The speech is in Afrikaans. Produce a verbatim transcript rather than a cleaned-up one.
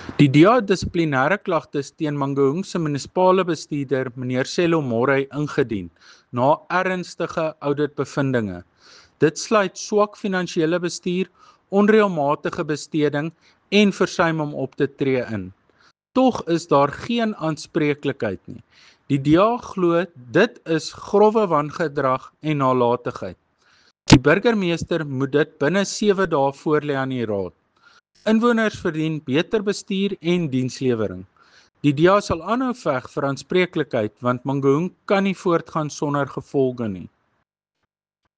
Die D A het dissiplinêre klagtes teen Mangaung se munisipale bestuurder, meneer Sello Morey, ingedien na ernstige auditbevindinge. Dit sluit swak finansiële bestuur, onreëlmatige besteding en versuim om op te tree in. Tog is daar geen aanspreeklikheid nie. Die D A glo dit is grove wangedrag en nalatigheid. Die burgemeester moet dit binne sewe dae voorlê aan die raad. Inwoners verdien beter bestuur en dienslewering. Die D A sal aanhou veg vir aanspreeklikheid, want Mangaung kan nie voortgaan sonder gevolge nie.